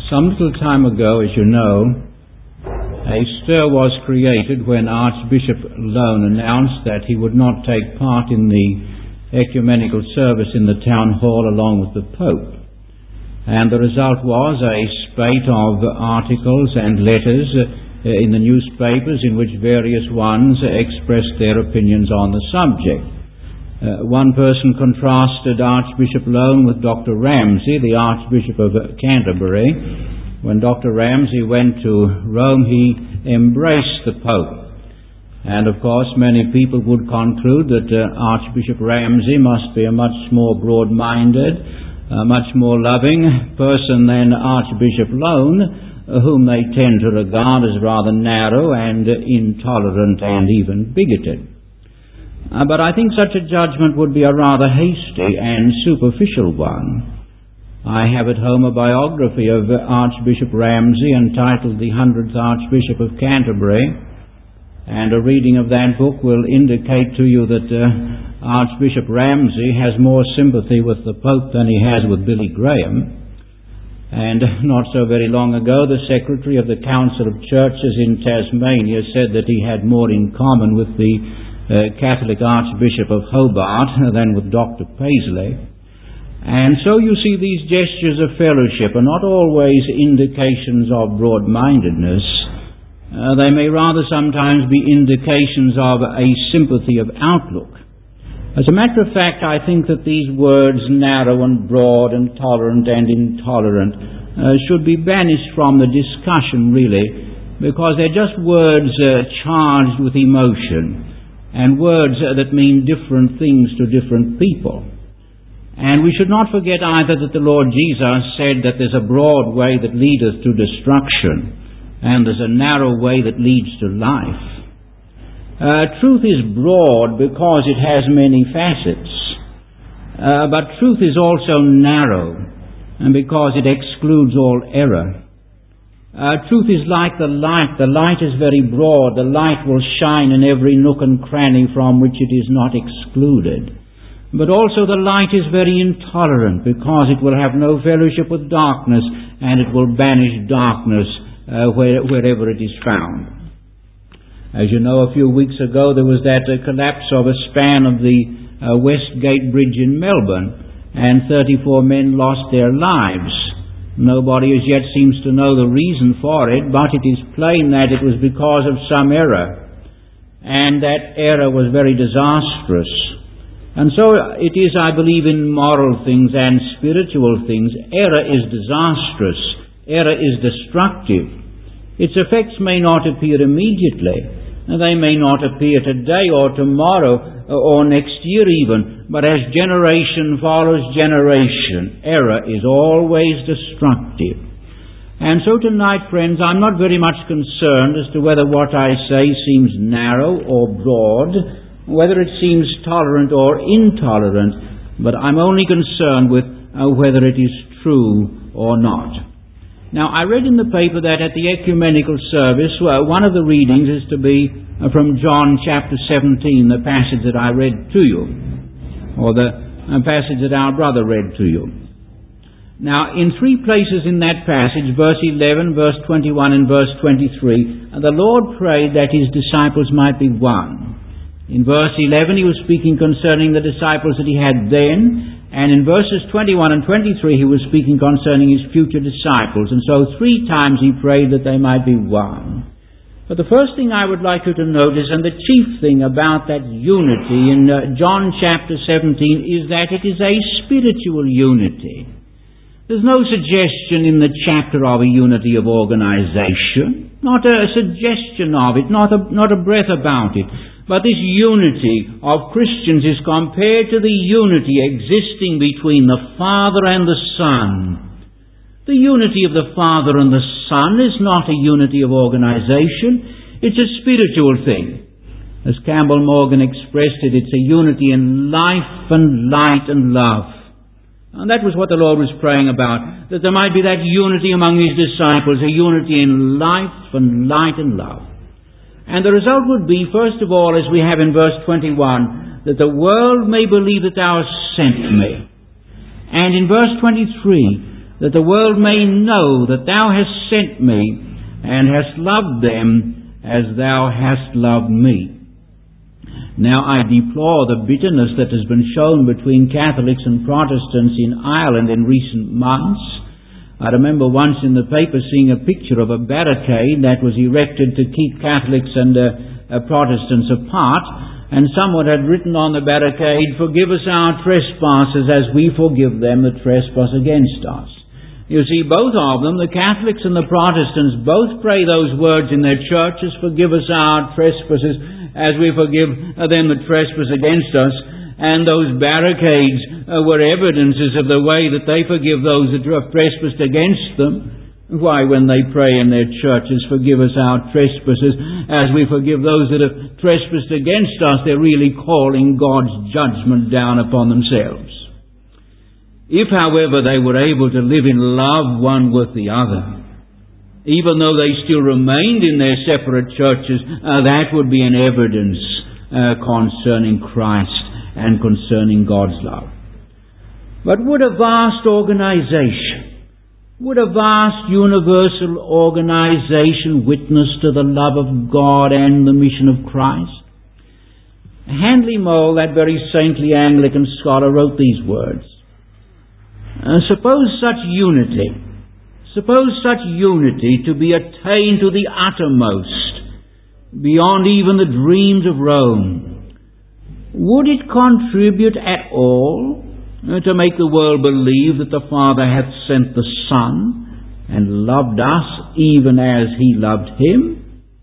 Some little time ago, as you know, a stir was created when Archbishop Lone announced that he would not take part in the ecumenical service in the town hall along with the Pope. And the result was a spate of articles and letters in the newspapers in which various ones expressed their opinions on the subject. One person contrasted Archbishop Lone with Dr. Ramsay, the Archbishop of Canterbury. When Dr. Ramsay went to Rome, he embraced the Pope. And of course, many people would conclude that Archbishop Ramsay must be a much more broad-minded, much more loving person than Archbishop Lone, whom they tend to regard as rather narrow and intolerant and even bigoted. But I think such a judgment would be a rather hasty and superficial one. I have at home a biography of Archbishop Ramsay entitled The 100th Archbishop of Canterbury, and a reading of that book will indicate to you that Archbishop Ramsay has more sympathy with the Pope than he has with Billy Graham. And not so very long ago, the Secretary of the Council of Churches in Tasmania said that he had more in common with the Catholic Archbishop of Hobart than with Dr. Paisley. And so you see, these gestures of fellowship are not always indications of broad-mindedness. They may rather sometimes be indications of a sympathy of outlook. As a matter of fact, I think that these words, narrow and broad and tolerant and intolerant, should be banished from the discussion, really, because they're just words charged with emotion, and words that mean different things to different people. And we should not forget either that the Lord Jesus said that there's a broad way that leadeth to destruction, and there's a narrow way that leads to life. Truth is broad because it has many facets, but truth is also narrow, and because it excludes all error. Truth is like the light. The light is very broad. The light will shine in every nook and cranny from which it is not excluded. But also the light is very intolerant because it will have no fellowship with darkness, and it will banish darkness wherever it is found. As you know, a few weeks ago there was that collapse of a span of the Westgate Bridge in Melbourne, and 34 men lost their lives. Nobody as yet seems to know the reason for it, but it is plain that it was because of some error, and that error was very disastrous. And so it is, I believe, in moral things and spiritual things. Error is disastrous. Error is destructive. Its effects may not appear immediately. They may not appear today or tomorrow or next year even, but as generation follows generation, error is always destructive. And so tonight, friends, I'm not very much concerned as to whether what I say seems narrow or broad, whether it seems tolerant or intolerant, but I'm only concerned with whether it is true or not. Now, I read in the paper that at the ecumenical service, one of the readings is to be from John chapter 17, the passage that I read to you, or the passage that our brother read to you. Now, in three places in that passage, verse 11, verse 21, and verse 23, the Lord prayed that His disciples might be one. In verse 11, He was speaking concerning the disciples that He had then, and in verses 21 and 23, He was speaking concerning His future disciples. And so 3 times He prayed that they might be one. But the first thing I would like you to notice, and the chief thing about that unity in John chapter 17, is that it is a spiritual unity. There's no suggestion in the chapter of a unity of organization, not a suggestion of it, not a breath about it. But this unity of Christians is compared to the unity existing between the Father and the Son. The unity of the Father and the Son is not a unity of organization. It's a spiritual thing. As Campbell Morgan expressed it, it's a unity in life and light and love. And that was what the Lord was praying about, that there might be that unity among His disciples, a unity in life and light and love. And the result would be, first of all, as we have in verse 21, that the world may believe that Thou hast sent me. And in verse 23, that the world may know that thou hast sent me and hast loved them as thou hast loved me. Now I deplore the bitterness that has been shown between Catholics and Protestants in Ireland in recent months. I remember once in the paper seeing a picture of a barricade that was erected to keep Catholics and Protestants apart, and someone had written on the barricade, "Forgive us our trespasses as we forgive them that trespass against us." You see, both of them, the Catholics and the Protestants, both pray those words in their churches, "Forgive us our trespasses as we forgive them that trespass against us." And those barricades were evidences of the way that they forgive those that have trespassed against them. Why, when they pray in their churches, "Forgive us our trespasses as we forgive those that have trespassed against us," they're really calling God's judgment down upon themselves. If, however, they were able to live in love one with the other, even though they still remained in their separate churches, that would be an evidence concerning Christ and concerning God's love. But would a vast organization, would a vast universal organization witness to the love of God and the mission of Christ? Handley Mole, that very saintly Anglican scholar, wrote these words. Suppose such unity to be attained to the uttermost, beyond even the dreams of Rome, would it contribute at all to make the world believe that the Father hath sent the Son and loved us even as He loved Him?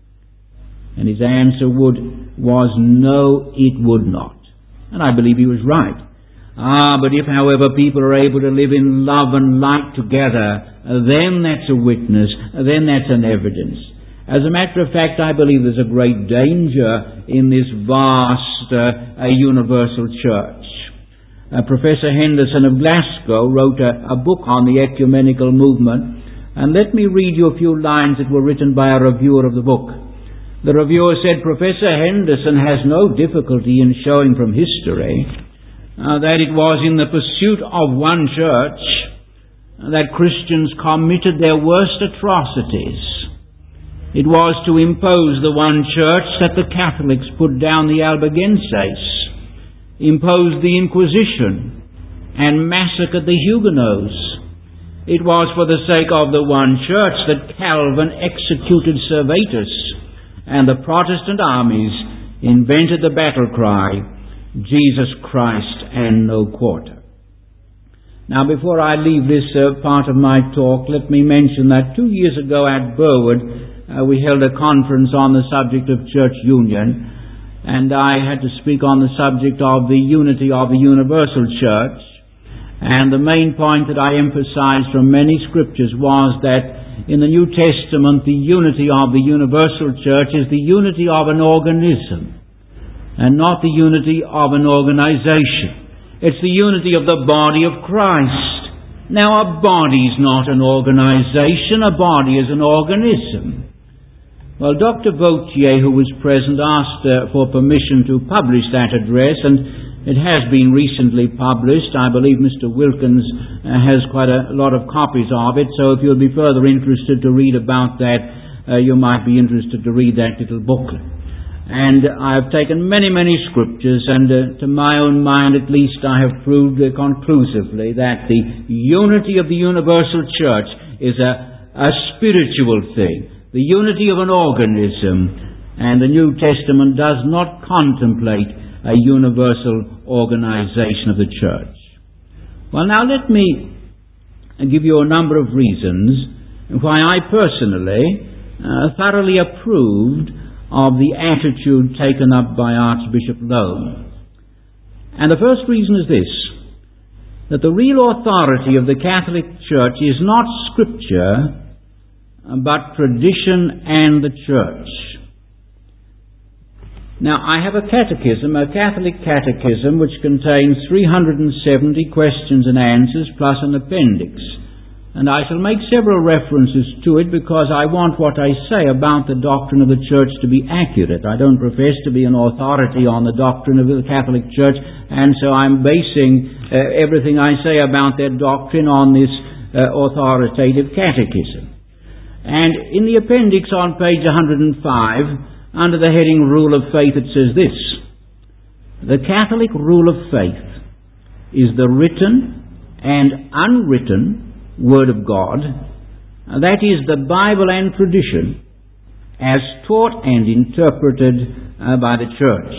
And his answer was no, it would not. And I believe he was right. But if, however, people are able to live in love and light together, then that's a witness, then that's an evidence. As a matter of fact, I believe there's a great danger in this vast universal church. Professor Henderson of Glasgow wrote a book on the ecumenical movement, and let me read you a few lines that were written by a reviewer of the book. The reviewer said, "Professor Henderson has no difficulty in showing from history that it was in the pursuit of one church that Christians committed their worst atrocities. It was to impose the one church that the Catholics put down the Albigenses, imposed the Inquisition, and massacred the Huguenots. It was for the sake of the one church that Calvin executed Servetus, and the Protestant armies invented the battle cry, 'Jesus Christ and no quarter.'" Now, before I leave this part of my talk, let me mention that 2 years ago at Burwood, we held a conference on the subject of church union, and I had to speak on the subject of the unity of the universal church. And the main point that I emphasized from many scriptures was that in the New Testament, the unity of the universal church is the unity of an organism, and not the unity of an organization. It's the unity of the body of Christ. Now, a body is not an organization, a body is an organism. Well, Dr. Vautier, who was present, asked for permission to publish that address, and it has been recently published. I believe Mr. Wilkins has quite a lot of copies of it, so if you'll be further interested to read about that, you might be interested to read that little booklet. And I've taken many, many scriptures, and to my own mind at least, I have proved conclusively that the unity of the universal church is a spiritual thing, the unity of an organism, and the New Testament does not contemplate a universal organization of the church. Well, now let me give you a number of reasons why I personally thoroughly approved of the attitude taken up by Archbishop Lone. And the first reason is this, that the real authority of the Catholic Church is not Scripture, but tradition and the Church. Now, I have a catechism, a Catholic catechism, which contains 370 questions and answers, plus an appendix. And I shall make several references to it because I want what I say about the doctrine of the Church to be accurate. I don't profess to be an authority on the doctrine of the Catholic Church, and so I'm basing everything I say about their doctrine on this authoritative catechism. And in the appendix on page 105, under the heading Rule of Faith, it says this: "The Catholic rule of faith is the written and unwritten Word of God, that is, the Bible and tradition, as taught and interpreted by the Church."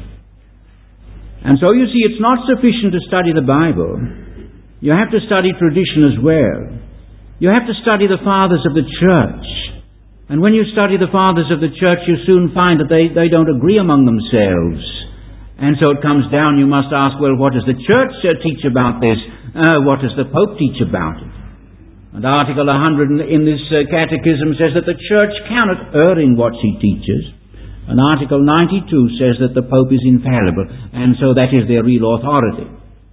And so you see, it's not sufficient to study the Bible. You have to study tradition as well. You have to study the Fathers of the Church. And when you study the Fathers of the Church, you soon find that they don't agree among themselves. And so it comes down, you must ask, well, what does the Church teach about this? What does the Pope teach about it? And Article 100 in this catechism says that the Church cannot err in what she teaches. And Article 92 says that the Pope is infallible, and so that is their real authority.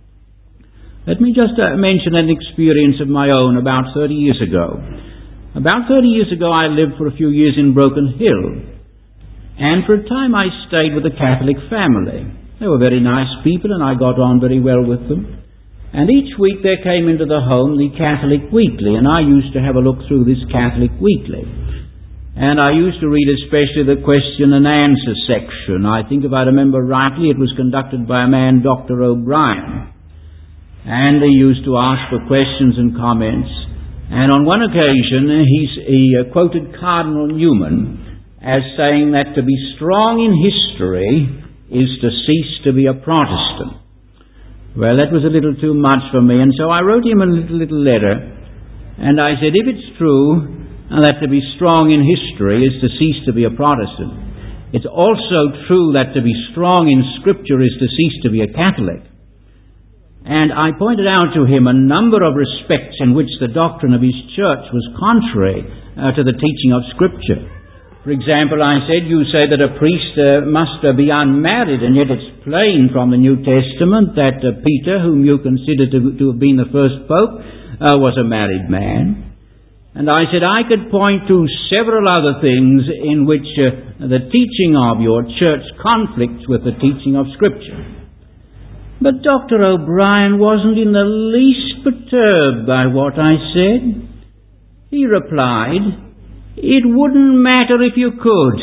Let me just mention an experience of my own about 30 years ago. About 30 years ago, I lived for a few years in Broken Hill, and for a time I stayed with a Catholic family. They were very nice people, and I got on very well with them. And each week there came into the home the Catholic Weekly, and I used to have a look through this Catholic Weekly. And I used to read especially the question and answer section. I think if I remember rightly, it was conducted by a man, Dr. O'Brien. And he used to ask for questions and comments. And on one occasion, he quoted Cardinal Newman as saying that to be strong in history is to cease to be a Protestant. Well, that was a little too much for me, and so I wrote him a little letter, and I said, if it's true that to be strong in history is to cease to be a Protestant, it's also true that to be strong in Scripture is to cease to be a Catholic. And I pointed out to him a number of respects in which the doctrine of his church was contrary to the teaching of Scripture. For example, I said, you say that a priest must be unmarried, and yet it's plain from the New Testament that Peter, whom you consider to have been the first pope, was a married man. And I said I could point to several other things in which the teaching of your church conflicts with the teaching of Scripture. But Dr. O'Brien wasn't in the least perturbed by what I said. He replied, it wouldn't matter if you could.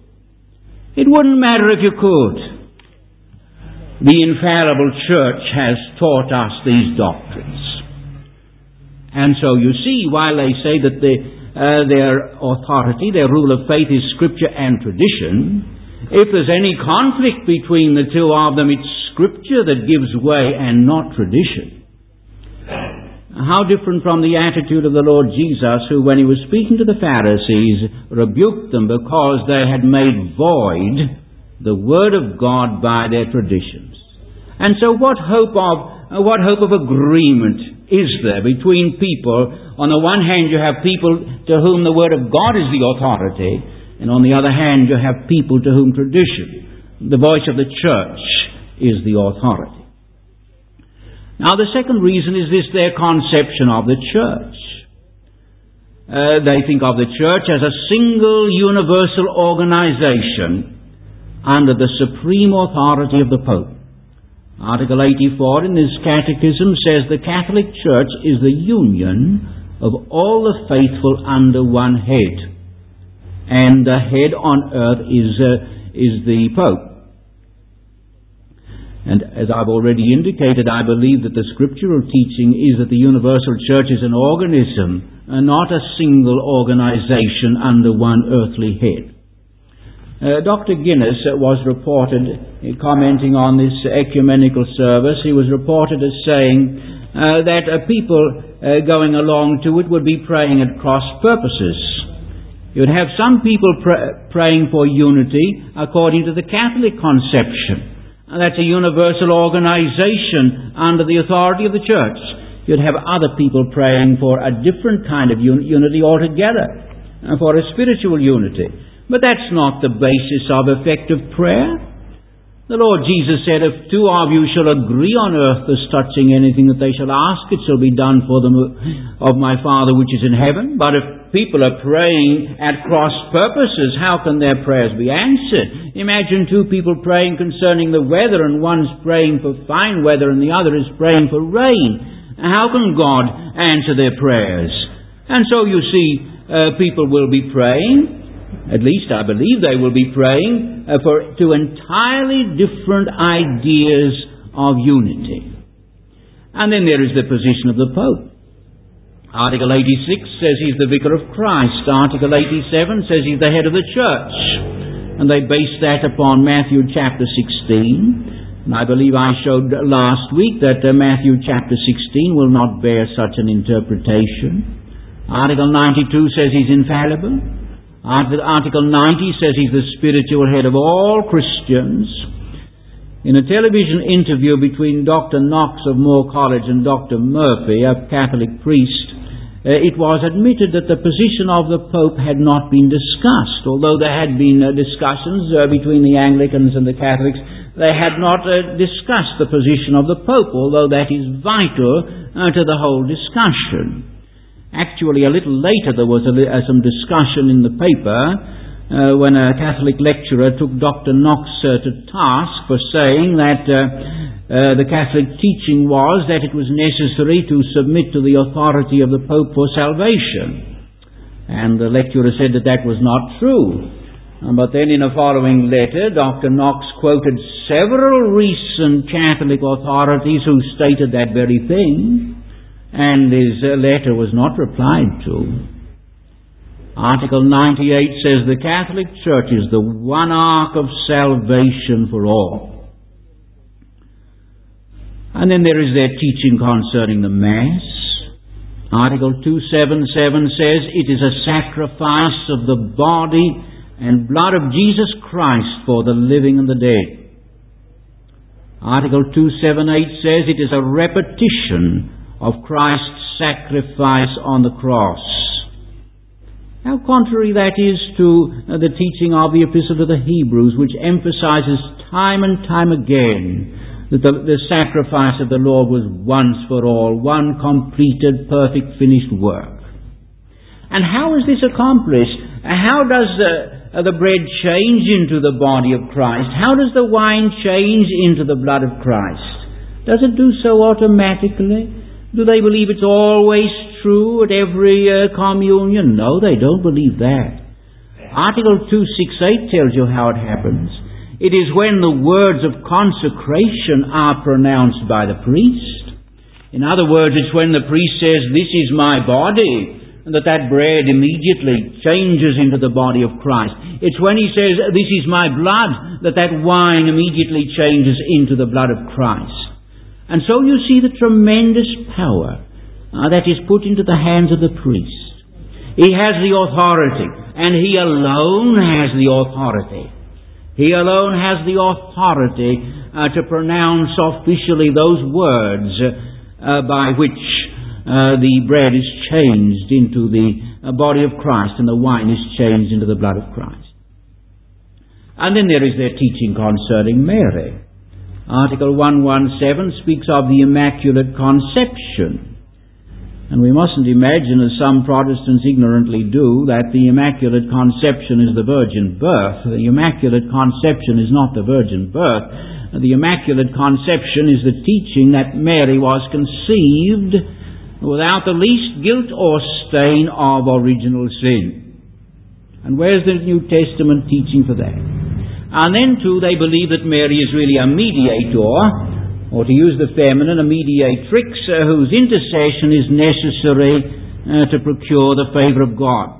It wouldn't matter if you could. The infallible Church has taught us these doctrines. And so you see, while they say that their authority, their rule of faith is Scripture and tradition, if there's any conflict between the two of them, it's Scripture that gives way and not tradition. How different from the attitude of the Lord Jesus, who, when he was speaking to the Pharisees, rebuked them because they had made void the Word of God by their traditions. And so what hope of agreement is there between people? On the one hand, you have people to whom the Word of God is the authority, and on the other hand, you have people to whom tradition, the voice of the church, is the authority. Now, the second reason is this, their conception of the church. They think of the church as a single universal organization under the supreme authority of the Pope. Article 84 in this catechism says the Catholic Church is the union of all the faithful under one head, and the head on earth is the Pope. And as I've already indicated, I believe that the scriptural teaching is that the universal church is an organism, and not a single organization under one earthly head. Dr. Guinness was reported, commenting on this ecumenical service, he was reported as saying that people going along to it would be praying at cross purposes. You would have some people praying for unity according to the Catholic conception. That's a universal organization under the authority of the church. You'd have other people praying for a different kind of unity altogether, for a spiritual unity. But that's not the basis of effective prayer. The Lord Jesus said, if two of you shall agree on earth as touching anything that they shall ask, it shall be done for them of my Father which is in heaven. But if people are praying at cross purposes, how can their prayers be answered? Imagine two people praying concerning the weather, and one's praying for fine weather and the other is praying for rain. How can God answer their prayers? And so you see, people will be praying, at least I believe they will be praying, to entirely different ideas of unity. And then there is the position of the Pope. Article 86 says he's the vicar of Christ. Article 87 says he's the head of the church. And they base that upon Matthew chapter 16. And I believe I showed last week that Matthew chapter 16 will not bear such an interpretation. Article 92 says he's infallible. Article 90 says he's the spiritual head of all Christians. In a television interview between Dr. Knox of Moore College and Dr. Murphy, a Catholic priest, it was admitted that the position of the Pope had not been discussed. Although there had been discussions between the Anglicans and the Catholics, they had not discussed the position of the Pope, although that is vital to the whole discussion. Actually, a little later there was some discussion in the paper when a Catholic lecturer took Dr. Knox to task for saying that the Catholic teaching was that it was necessary to submit to the authority of the Pope for salvation. And the lecturer said that that was not true. But then in a following letter, Dr. Knox quoted several recent Catholic authorities who stated that very thing, and his letter was not replied to. Article 98 says the Catholic Church is the one ark of salvation for all. And then there is their teaching concerning the Mass. Article 277 says it is a sacrifice of the body and blood of Jesus Christ for the living and the dead. Article 278 says it is a repetition of Christ's sacrifice on the cross. How contrary that is to the teaching of the Epistle to the Hebrews, which emphasizes time and time again that the sacrifice of the Lord was once for all, one completed, perfect, finished work. And how is this accomplished? How does the bread change into the body of Christ? How does the wine change into the blood of Christ? Does it do so automatically? Do they believe it's always true at every communion? No, they don't believe that. Article 268 tells you how it happens. It is when the words of consecration are pronounced by the priest. In other words, it's when the priest says, "This is my body," and that bread immediately changes into the body of Christ. It's when he says, "This is my blood," that wine immediately changes into the blood of Christ. And so you see the tremendous power that is put into the hands of the priest. He has the authority, and he alone has the authority. He alone has the authority to pronounce officially those words by which the bread is changed into the body of Christ and the wine is changed into the blood of Christ. And then there is their teaching concerning Mary. Article 117 speaks of the Immaculate Conception. And we mustn't imagine, as some Protestants ignorantly do, that the Immaculate Conception is the virgin birth. The Immaculate Conception is not the virgin birth. The Immaculate Conception is the teaching that Mary was conceived without the least guilt or stain of original sin. And where's the New Testament teaching for that? And then too, they believe that Mary is really a mediator, or to use the feminine, a mediatrix, whose intercession is necessary to procure the favour of God.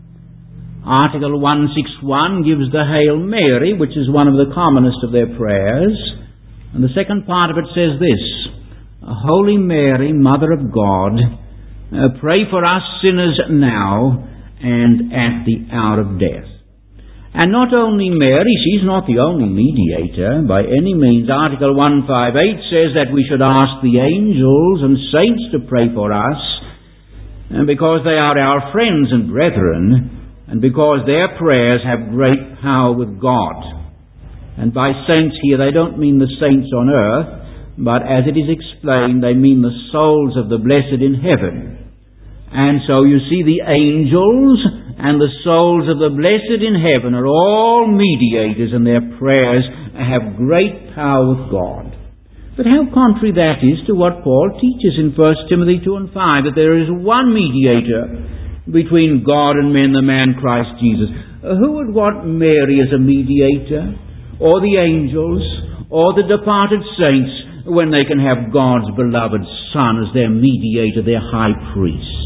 Article 161 gives the Hail Mary, which is one of the commonest of their prayers. And the second part of it says this: Holy Mary, Mother of God, pray for us sinners now and at the hour of death. And not only Mary, she's not the only mediator by any means. Article 158 says that we should ask the angels and saints to pray for us, and because they are our friends and brethren, and because their prayers have great power with God. And by saints here, they don't mean the saints on earth, but as it is explained, they mean the souls of the blessed in heaven. And so you see, the angels and the souls of the blessed in heaven are all mediators, and their prayers have great power with God. But how contrary that is to what Paul teaches in 1 Timothy 2 and 5, that there is one mediator between God and men, the man Christ Jesus. Who would want Mary as a mediator, or the angels, or the departed saints, when they can have God's beloved Son as their mediator, their high priest?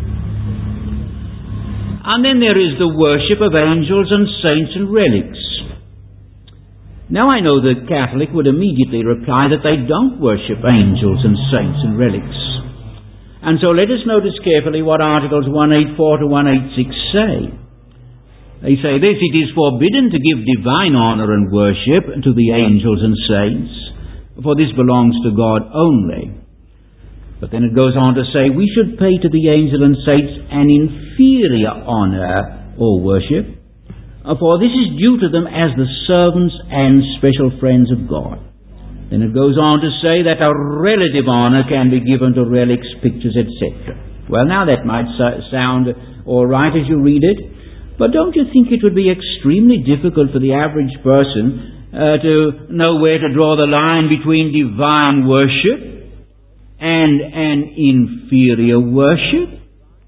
And then there is the worship of angels and saints and relics. Now I know the Catholic would immediately reply that they don't worship angels and saints and relics. And so let us notice carefully what Articles 184 to 186 say. They say this: it is forbidden to give divine honor and worship to the angels and saints, for this belongs to God only. But then it goes on to say we should pay to the angel and saints an inferior honor or worship, for this is due to them as the servants and special friends of God. Then it goes on to say that a relative honor can be given to relics, pictures, etc. Well, now that might sound all right as you read it, but don't you think it would be extremely difficult for the average person to know where to draw the line between divine worship and an inferior worship?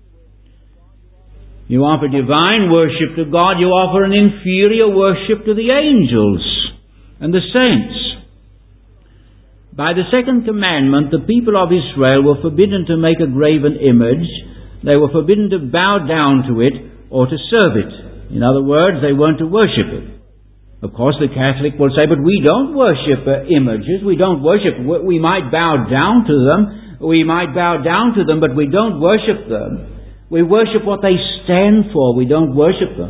You offer divine worship to God, you offer an inferior worship to the angels and the saints. By the second commandment, the people of Israel were forbidden to make a graven image. They were forbidden to bow down to it or to serve it. In other words, they weren't to worship it. Of course, the Catholic will say, but we don't worship images. We don't worship. We might bow down to them. We might bow down to them, but we don't worship them. We worship what they stand for. We don't worship them.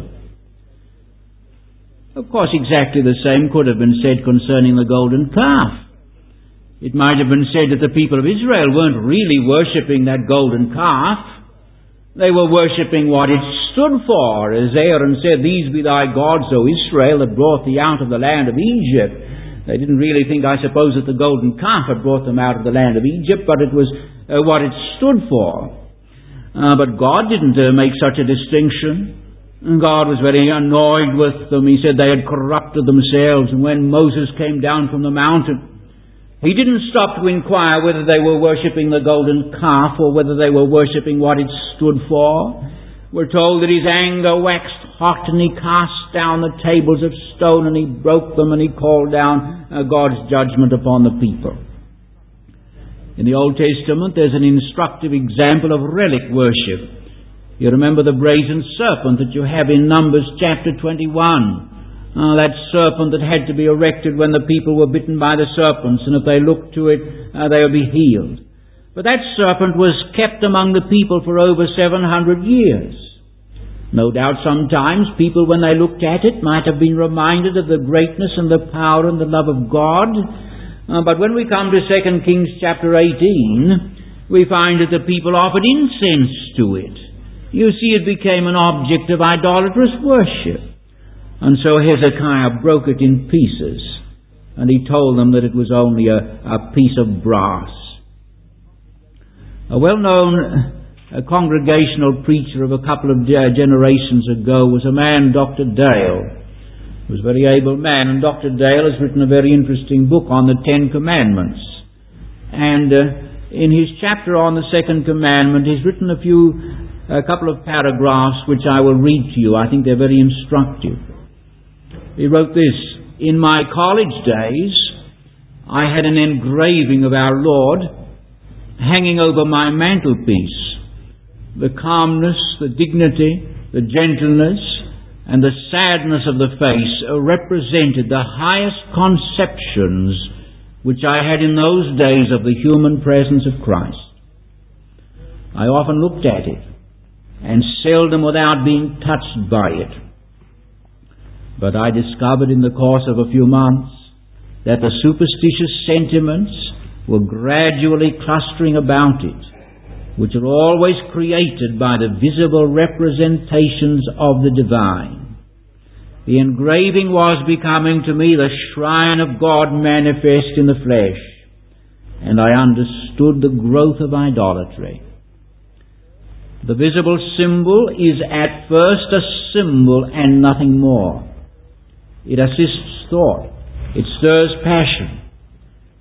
Of course, exactly the same could have been said concerning the golden calf. It might have been said that the people of Israel weren't really worshipping that golden calf. They were worshipping what it stood for. As Aaron said, "These be thy gods, O Israel, that brought thee out of the land of Egypt." They didn't really think, I suppose, that the golden calf had brought them out of the land of Egypt, but it was what it stood for. But God didn't make such a distinction. God was very annoyed with them. He said they had corrupted themselves. And when Moses came down from the mountain, he didn't stop to inquire whether they were worshipping the golden calf or whether they were worshipping what it stood for. We're told that his anger waxed hot, and he cast down the tables of stone, and he broke them, and he called down God's judgment upon the people. In the Old Testament, there's an instructive example of relic worship. You remember the brazen serpent that you have in Numbers chapter 21. That serpent that had to be erected when the people were bitten by the serpents, and if they looked to it, they would be healed. But that serpent was kept among the people for over 700 years. No doubt sometimes people, when they looked at it, might have been reminded of the greatness and the power and the love of God. But when we come to 2 Kings chapter 18, we find that the people offered incense to it. You see, it became an object of idolatrous worship. And so Hezekiah broke it in pieces, and he told them that it was only a piece of brass. A well-known congregational preacher of a couple of generations ago was a man, Dr. Dale. He was a very able man, and Dr. Dale has written a very interesting book on the Ten Commandments. And in his chapter on the Second Commandment, he's written a couple of paragraphs which I will read to you. I think they're very instructive. He wrote this: "In my college days, I had an engraving of our Lord hanging over my mantelpiece. The calmness, the dignity, the gentleness, and the sadness of the face represented the highest conceptions which I had in those days of the human presence of Christ. I often looked at it, and seldom without being touched by it. But I discovered in the course of a few months that the superstitious sentiments were gradually clustering about it, which are always created by the visible representations of the divine. The engraving was becoming to me the shrine of God manifest in the flesh, and I understood the growth of idolatry. The visible symbol is at first a symbol and nothing more. It assists thought. It stirs passion.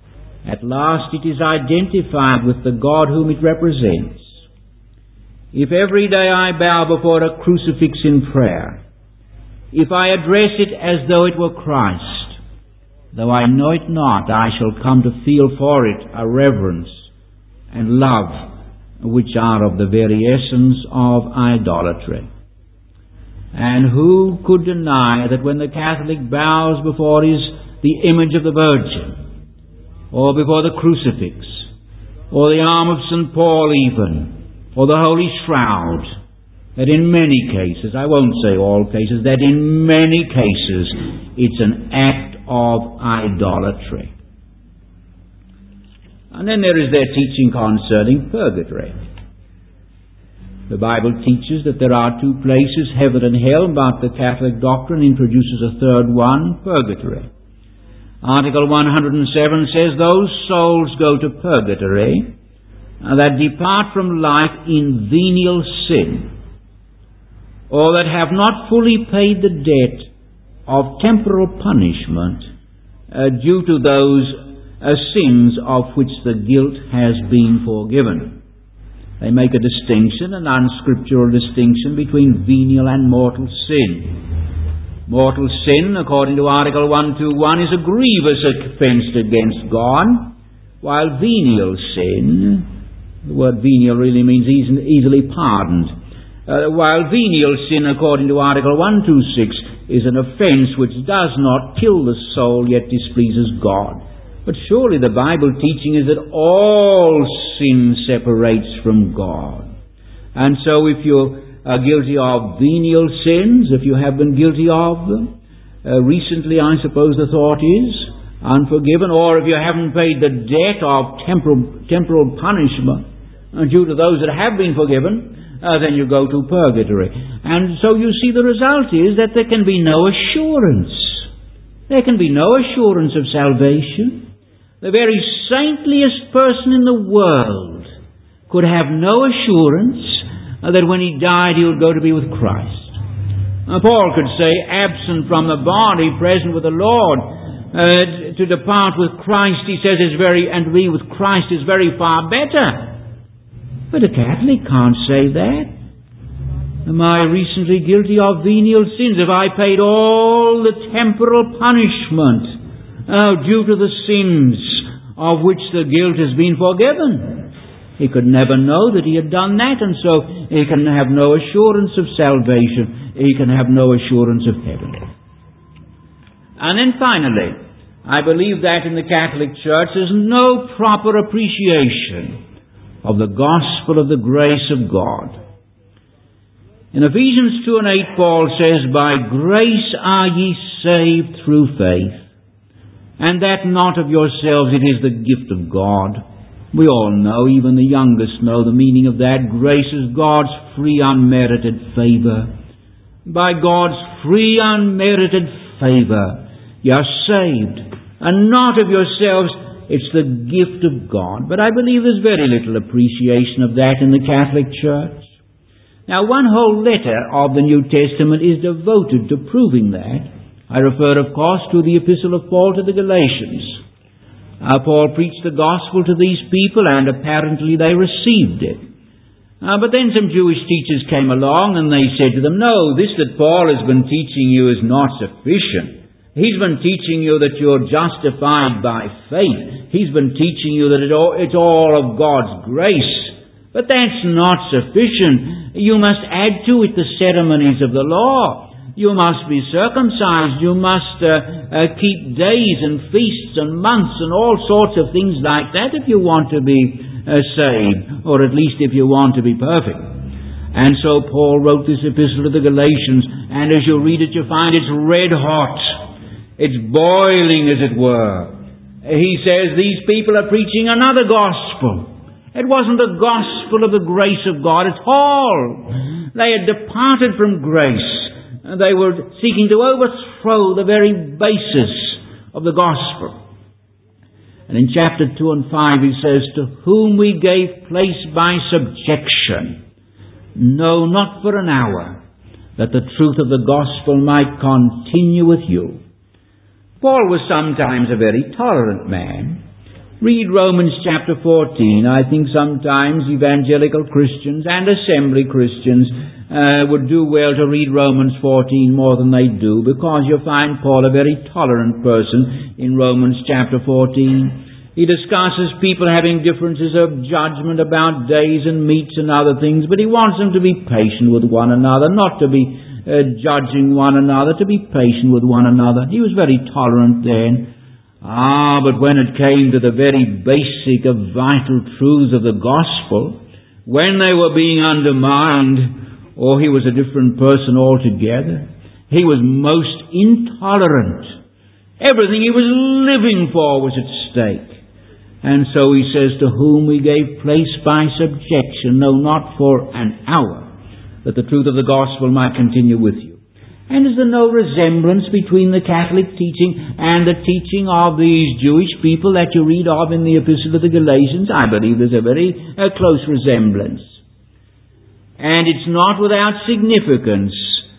At last it is identified with the God whom it represents. If every day I bow before a crucifix in prayer, if I address it as though it were Christ, though I know it not, I shall come to feel for it a reverence and love which are of the very essence of idolatry. And who could deny that when the Catholic bows before the image of the Virgin, or before the crucifix, or the arm of St. Paul even, or the Holy Shroud, that in many cases, I won't say all cases, that in many cases it's an act of idolatry. And then there is their teaching concerning purgatory. The Bible teaches that there are two places, heaven and hell, but the Catholic doctrine introduces a third one, purgatory. Article 107 says those souls go to purgatory that depart from life in venial sin, or that have not fully paid the debt of temporal punishment due to those sins of which the guilt has been forgiven. They make a distinction, an unscriptural distinction, between venial and mortal sin. Mortal sin, according to Article 121, is a grievous offence against God, while venial sin, the word venial really means easily pardoned, while venial sin, according to Article 126, is an offence which does not kill the soul yet displeases God. But surely the Bible teaching is that all sin separates from God. And so if you are guilty of venial sins, if you have been guilty of them, recently I suppose the thought is, unforgiven, or if you haven't paid the debt of temporal punishment due to those that have been forgiven, then you go to purgatory. And so you see the result is that there can be no assurance. There can be no assurance of salvation. The very saintliest person in the world could have no assurance that when he died he would go to be with Christ. Paul could say, absent from the body, present with the Lord. To depart with Christ, he says, and to be with Christ is very far better. But a Catholic can't say that. Am I recently guilty of venial sins? Have I paid all the temporal punishment due to the sins of which the guilt has been forgiven? He could never know that he had done that, and so he can have no assurance of salvation. He can have no assurance of heaven. And then finally, I believe that in the Catholic Church there's no proper appreciation of the gospel of the grace of God. In Ephesians 2 and 8, Paul says, by grace are ye saved through faith, and that not of yourselves, it is the gift of God. We all know, even the youngest know the meaning of that. Grace is God's free unmerited favour. By God's free unmerited favour, you are saved, and not of yourselves, it's the gift of God. But I believe there's very little appreciation of that in the Catholic Church. Now, one whole letter of the New Testament is devoted to proving that. I refer, of course, to the Epistle of Paul to the Galatians. Paul preached the gospel to these people, and apparently they received it. But then some Jewish teachers came along, and they said to them, no, this that Paul has been teaching you is not sufficient. He's been teaching you that you're justified by faith. He's been teaching you that it's all of God's grace. But that's not sufficient. You must add to it the ceremonies of the law. You must be circumcised. You must keep days and feasts and months and all sorts of things like that if you want to be saved, or at least if you want to be perfect. And so Paul wrote this epistle to the Galatians, and as you read it you find it's red hot. It's boiling, as it were. He says these people are preaching another gospel. It wasn't the gospel of the grace of God at all. They had departed from grace. They were seeking to overthrow the very basis of the gospel. And in chapter 2 and 5 he says, to whom we gave place by subjection, no, not for an hour, that the truth of the gospel might continue with you. Paul was sometimes a very tolerant man. Read Romans chapter 14. I think sometimes evangelical Christians and assembly Christians would do well to read Romans 14 more than they do, because you'll find Paul a very tolerant person in Romans chapter 14. He discusses people having differences of judgment about days and meats and other things, but he wants them to be patient with one another, not to be judging one another, to be patient with one another. He was very tolerant then. But when it came to the very basic of vital truths of the gospel, when they were being undermined, he was a different person altogether. He was most intolerant. Everything he was living for was at stake. And so he says, to whom we gave place by subjection, no, not for an hour, that the truth of the gospel might continue with you. And is there no resemblance between the Catholic teaching and the teaching of these Jewish people that you read of in the Epistle to the Galatians? I believe there's a very close resemblance. And it's not without significance,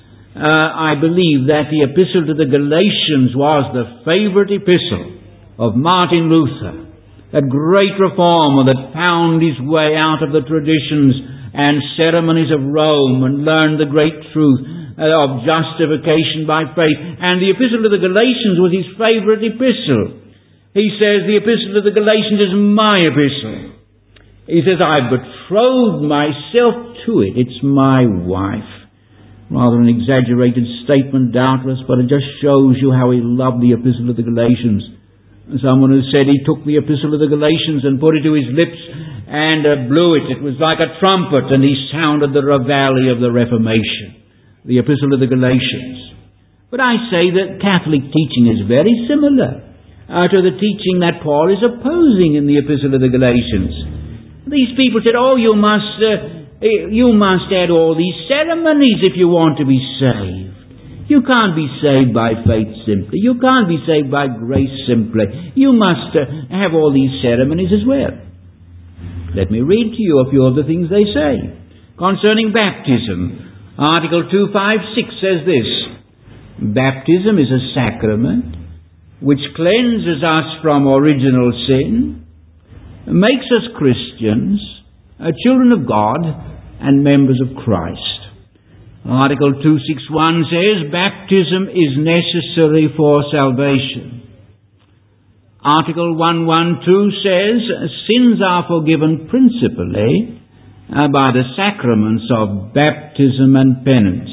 I believe, that the Epistle to the Galatians was the favorite epistle of Martin Luther, a great reformer that found his way out of the traditions and ceremonies of Rome and learned the great truth of justification by faith. And the Epistle to the Galatians was his favorite epistle. He says the Epistle to the Galatians is my epistle. He says, I've betrothed myself to it. It's my wife. Rather an exaggerated statement, doubtless, but it just shows you how he loved the Epistle to the Galatians. Someone has said he took the Epistle to the Galatians and put it to his lips and blew it. It was like a trumpet, and he sounded the reveille of the Reformation. The Epistle to the Galatians. But I say that Catholic teaching is very similar to the teaching that Paul is opposing in the Epistle to the Galatians. These people said, you must add all these ceremonies if you want to be saved. You can't be saved by faith simply. You can't be saved by grace simply. You must have all these ceremonies as well. Let me read to you a few of the things they say. Concerning baptism, Article 256 says this: baptism is a sacrament which cleanses us from original sin, makes us Christians, children of God, and members of Christ. Article 261 says baptism is necessary for salvation. Article 112 says sins are forgiven principally by the sacraments of baptism and penance.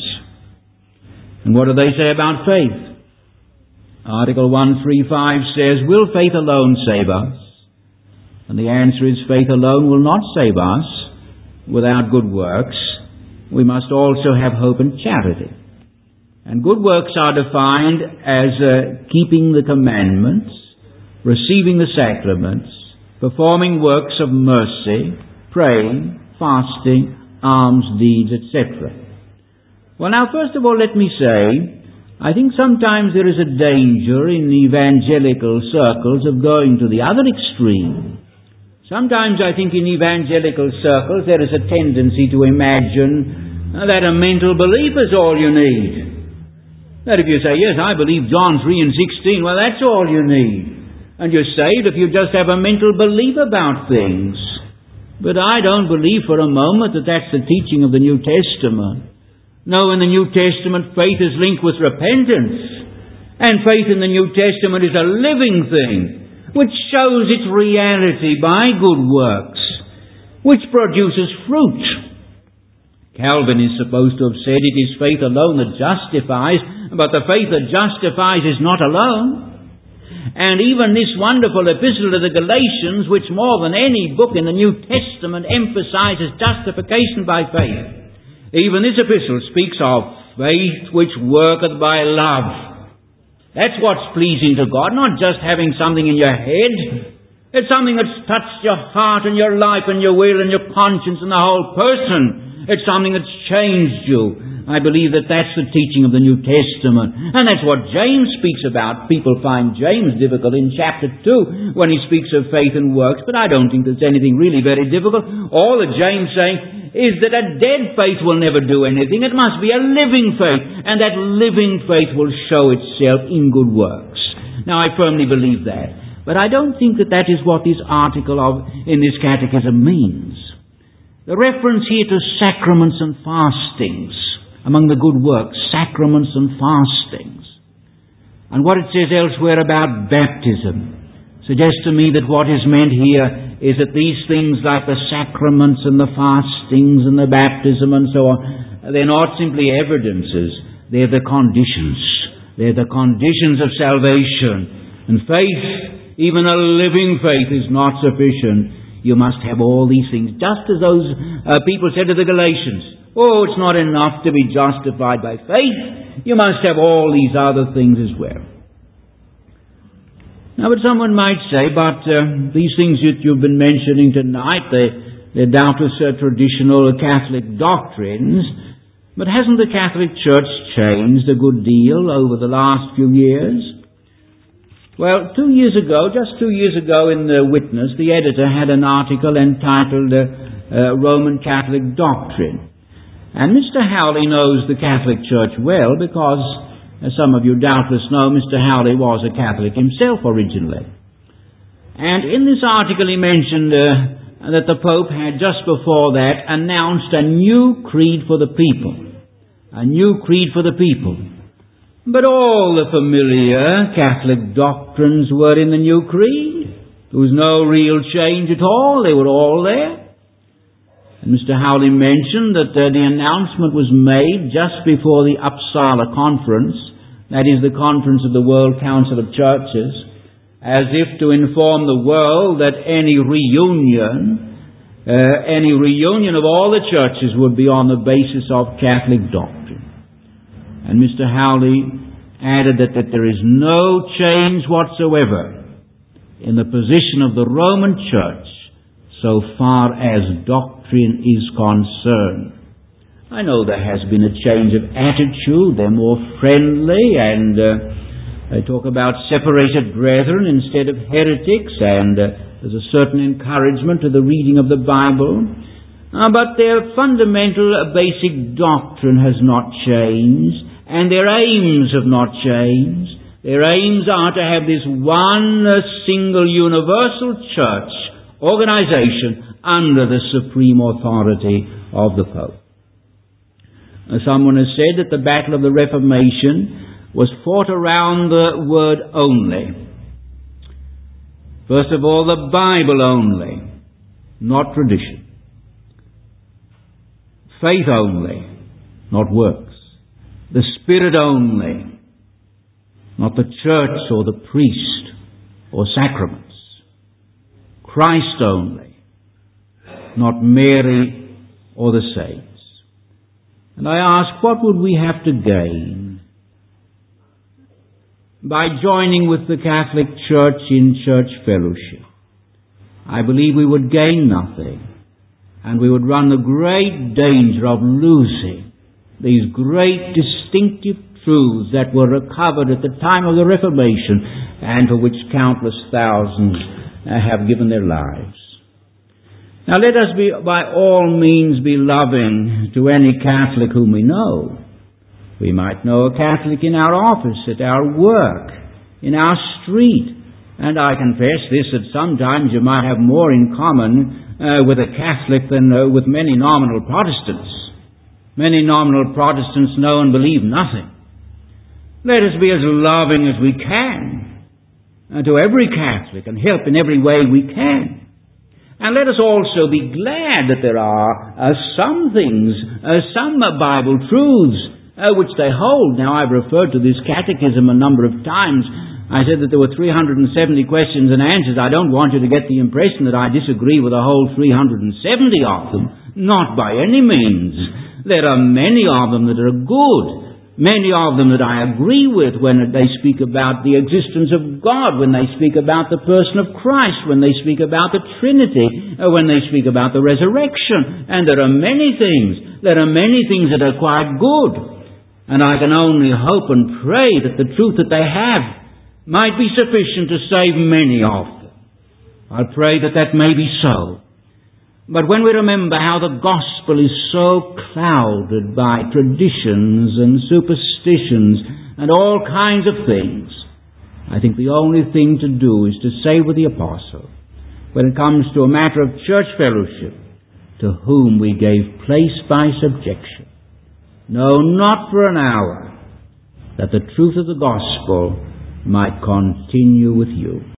And what do they say about faith? Article 135 says, will faith alone save us? And the answer is, faith alone will not save us without good works. We must also have hope and charity. And good works are defined as keeping the commandments, receiving the sacraments, performing works of mercy, praying, fasting, alms deeds, etc. Well, now, first of all, let me say, I think sometimes there is a danger in evangelical circles of going to the other extreme. Sometimes I think in evangelical circles there is a tendency to imagine that a mental belief is all you need. That if you say, yes, I believe John 3:16, well, that's all you need. And you're saved if you just have a mental belief about things. But I don't believe for a moment that that's the teaching of the New Testament. No, in the New Testament, faith is linked with repentance. And faith in the New Testament is a living thing, which shows its reality by good works, which produces fruit. Calvin is supposed to have said it is faith alone that justifies, but the faith that justifies is not alone. And even this wonderful epistle to the Galatians, which more than any book in the New Testament emphasizes justification by faith, even this epistle speaks of faith which worketh by love. That's what's pleasing to God, not just having something in your head. It's something that's touched your heart and your life and your will and your conscience and the whole person. It's something that's changed you. I believe that that's the teaching of the New Testament. And that's what James speaks about. People find James difficult in chapter 2 when he speaks of faith and works, but I don't think there's anything really very difficult. All that James is saying is that a dead faith will never do anything. It must be a living faith, and that living faith will show itself in good works. Now, I firmly believe that. But I don't think that that is what this article in this catechism means. The reference here to sacraments and fastings, among the good works, sacraments and fastings, and what it says elsewhere about baptism, suggests to me that what is meant here is that these things like the sacraments and the fastings and the baptism and so on, they're not simply evidences, they're the conditions. They're the conditions of salvation. And faith, even a living faith, is not sufficient. You must have all these things. Just as those people said to the Galatians, oh, it's not enough to be justified by faith. You must have all these other things as well. Now, but someone might say, but these things that you've been mentioning tonight, they're doubtless traditional Catholic doctrines, but hasn't the Catholic Church changed a good deal over the last few years? Well, 2 years ago, just 2 years ago in the Witness, the editor had an article entitled Roman Catholic Doctrine. And Mr. Howley knows the Catholic Church well because, as some of you doubtless know, Mr. Howley was a Catholic himself originally. And in this article he mentioned that the Pope had just before that announced a new creed for the people. A new creed for the people. But all the familiar Catholic doctrines were in the new creed. There was no real change at all. They were all there. And Mr. Howley mentioned that the announcement was made just before the Uppsala Conference, that is the conference of the World Council of Churches, as if to inform the world that any reunion of all the churches would be on the basis of Catholic doctrine. And Mr. Howley added that there is no change whatsoever in the position of the Roman Church so far as doctrine is concerned. I know there has been a change of attitude. They're more friendly and they talk about separated brethren instead of heretics, and there's a certain encouragement to the reading of the Bible. But their fundamental basic doctrine has not changed, and their aims have not changed. Their aims are to have this one single universal church organization under the supreme authority of the Pope. Someone has said that the battle of the Reformation was fought around the word only. First of all, the Bible only, not tradition. Faith only, not works. The Spirit only, not the church or the priest or sacraments. Christ only, not Mary or the saints. And I ask, what would we have to gain by joining with the Catholic Church in church fellowship? I believe we would gain nothing, and we would run the great danger of losing these great distinctive truths that were recovered at the time of the Reformation and for which countless thousands have given their lives. Now let us by all means be loving to any Catholic whom we know. We might know a Catholic in our office, at our work, in our street, and I confess this, that sometimes you might have more in common with a Catholic than with many nominal Protestants. Many nominal Protestants know and believe nothing. Let us be as loving as we can to every Catholic and help in every way we can. And let us also be glad that there are some things, some Bible truths which they hold. Now, I've referred to this catechism a number of times. I said that there were 370 questions and answers. I don't want you to get the impression that I disagree with the whole 370 of them. Not by any means. There are many of them that are good. Many of them that I agree with when they speak about the existence of God, when they speak about the person of Christ, when they speak about the Trinity, when they speak about the resurrection. And there are many things. There are many things that are quite good. And I can only hope and pray that the truth that they have might be sufficient to save many of them. I pray that that may be so. But when we remember how the gospel is so clouded by traditions and superstitions and all kinds of things, I think the only thing to do is to say with the apostle, when it comes to a matter of church fellowship, to whom we gave place by subjection, no, not for an hour, that the truth of the gospel might continue with you.